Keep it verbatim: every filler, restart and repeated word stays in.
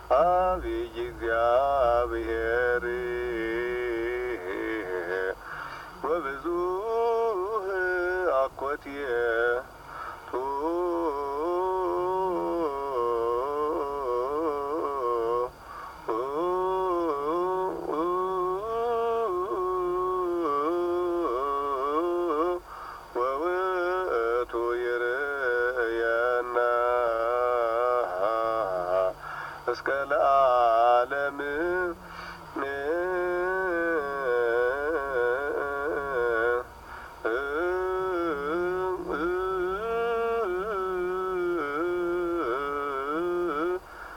አብይ እግዚአብሔር ወብዙሕ አኮቴቱ ወውእቱ ይርየና እስከ ለዓለም